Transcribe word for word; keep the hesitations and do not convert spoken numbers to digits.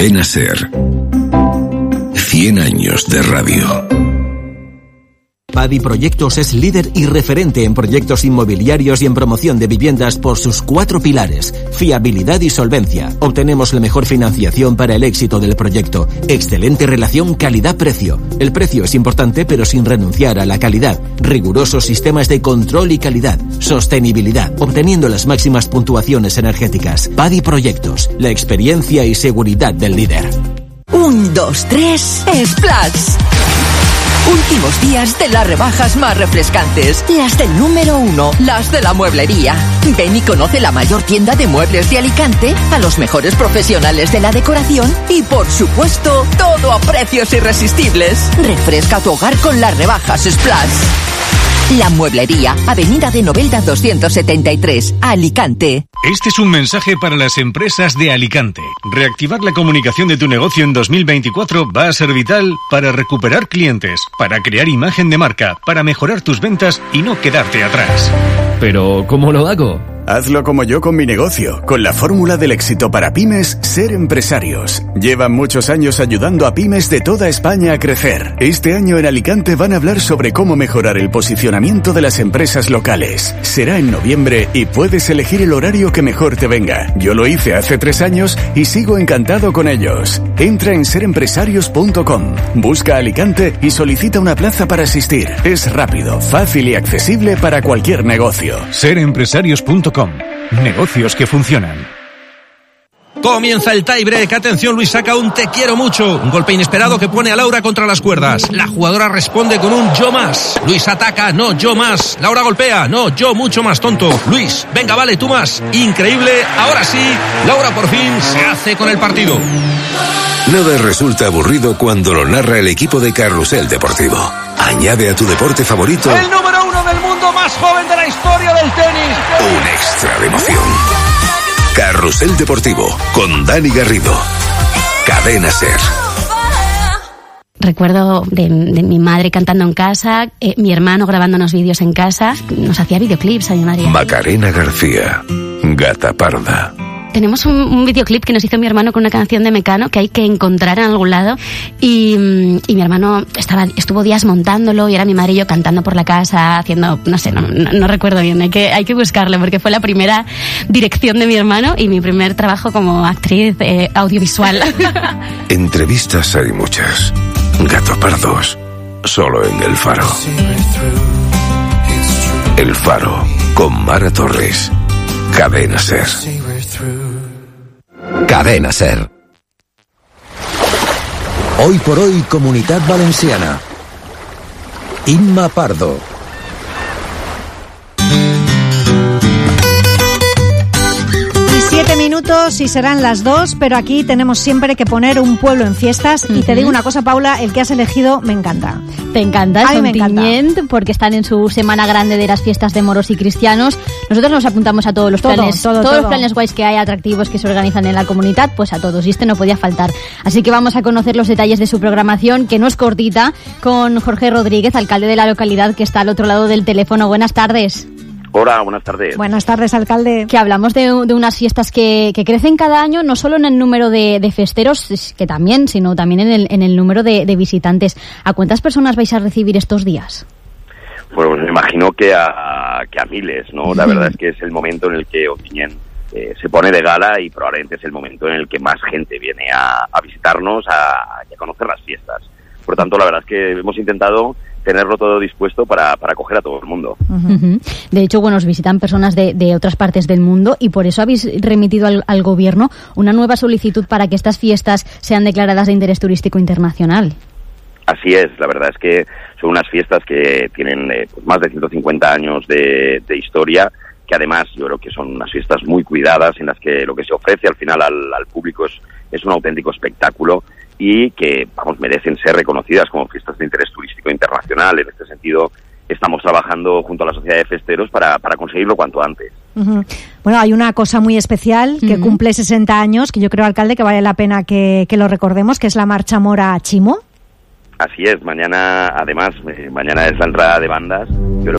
Cadena SER. cien años de radio. Padi Proyectos es líder y referente en proyectos inmobiliarios y en promoción de viviendas por sus cuatro pilares: fiabilidad y solvencia. Obtenemos la mejor financiación para el éxito del proyecto. Excelente relación calidad-precio. El precio es importante, pero sin renunciar a la calidad. Rigurosos sistemas de control y calidad. Sostenibilidad, obteniendo las máximas puntuaciones energéticas. Padi Proyectos, la experiencia y seguridad del líder. Un, dos, tres, Splash. Últimos días de las rebajas más refrescantes, las del número uno, las de la mueblería. Ven y conoce la mayor tienda de muebles de Alicante, a los mejores profesionales de la decoración y, por supuesto, todo a precios irresistibles. Refresca tu hogar con las rebajas Splash. La Mueblería, Avenida de Novelda doscientos setenta y tres, Alicante. Este es un mensaje para las empresas de Alicante. Reactivar la comunicación de tu negocio en dos mil veinticuatro va a ser vital para recuperar clientes, para crear imagen de marca, para mejorar tus ventas y no quedarte atrás. Pero, ¿cómo lo hago? Hazlo como yo con mi negocio, con la fórmula del éxito para pymes, Ser Empresarios. Llevan muchos años ayudando a pymes de toda España a crecer. Este año en Alicante van a hablar sobre cómo mejorar el posicionamiento de las empresas locales. Será en noviembre y puedes elegir el horario que mejor te venga. Yo lo hice hace tres años y sigo encantado con ellos. Entra en ser empresarios punto com, busca Alicante y solicita una plaza para asistir. Es rápido, fácil y accesible para cualquier negocio. ser empresarios punto com. Negocios que funcionan. Comienza el tiebreak. Atención, Luis saca un te quiero mucho. Un golpe inesperado que pone a Laura contra las cuerdas. La jugadora responde con un yo más. Luis ataca, no, yo más. Laura golpea, no, yo mucho más tonto. Luis, venga, vale, tú más. Increíble, ahora sí, Laura por fin se hace con el partido. Nada resulta aburrido cuando lo narra el equipo de Carrusel Deportivo. Añade a tu deporte favorito el número uno del mundo más joven de la historia del tenis. Un extra de emoción. Carrusel Deportivo con Dani Garrido. Cadena SER. Recuerdo de, de mi madre cantando en casa, eh, mi hermano grabándonos vídeos en casa, nos hacía videoclips a mi madre. Macarena García, Gata Parda. Tenemos un, un videoclip que nos hizo mi hermano con una canción de Mecano que hay que encontrar en algún lado y, y mi hermano estaba estuvo días montándolo y era mi madre y yo cantando por la casa, haciendo, no sé, no, no, no recuerdo bien, hay que, hay que buscarlo porque fue la primera dirección de mi hermano y mi primer trabajo como actriz eh, audiovisual. Entrevistas hay muchas. Gato Pardos, solo en El Faro. El Faro, con Mara Torres. Cadena SER. Cadena SER. Hoy por hoy, Comunitat Valenciana. Inma Pardo. Siete minutos y serán las dos, pero aquí tenemos siempre que poner un pueblo en fiestas. Uh-huh. Y te digo una cosa, Paula, el que has elegido me encanta. Te encanta, Ay, me encanta. Porque están en su semana grande de las fiestas de moros y cristianos. Nosotros nos apuntamos a todos los todo, planes, todo, todos todo. los planes guays que hay, atractivos que se organizan en la comunidad, pues a todos. Y este no podía faltar. Así que vamos a conocer los detalles de su programación, que no es cortita, con Jorge Rodríguez, alcalde de la localidad, que está al otro lado del teléfono. Buenas tardes. Hola, buenas tardes. Buenas tardes, alcalde. Que hablamos de, de unas fiestas que, que crecen cada año, no solo en el número de, de festeros, que también, sino también en el, en el número de, de visitantes. ¿A cuántas personas vais a recibir estos días? Pues me imagino que a, que a miles, ¿no? La verdad es que es el momento en el que Ontinyent eh, se pone de gala y probablemente es el momento en el que más gente viene a, a visitarnos a, y a conocer las fiestas. Por lo tanto, la verdad es que hemos intentado tenerlo todo dispuesto para, para acoger a todo el mundo. Uh-huh. De hecho, bueno, os visitan personas de, de otras partes del mundo y por eso habéis remitido al, al gobierno una nueva solicitud para que estas fiestas sean declaradas de interés turístico internacional. Así es, la verdad es que son unas fiestas que tienen eh, pues más de ciento cincuenta años de, de historia, que además yo creo que son unas fiestas muy cuidadas en las que lo que se ofrece al final al, al público es, es un auténtico espectáculo y que, vamos, merecen ser reconocidas como fiestas de interés turístico internacional. En este sentido, estamos trabajando junto a la Sociedad de Festeros para, para conseguirlo cuanto antes. Uh-huh. Bueno, hay una cosa muy especial que uh-huh. cumple sesenta años, que yo creo, alcalde, que vale la pena que, que lo recordemos, que es la Marcha Mora Chimo. Así es, mañana, además, eh, mañana es la entrada de bandas. Yo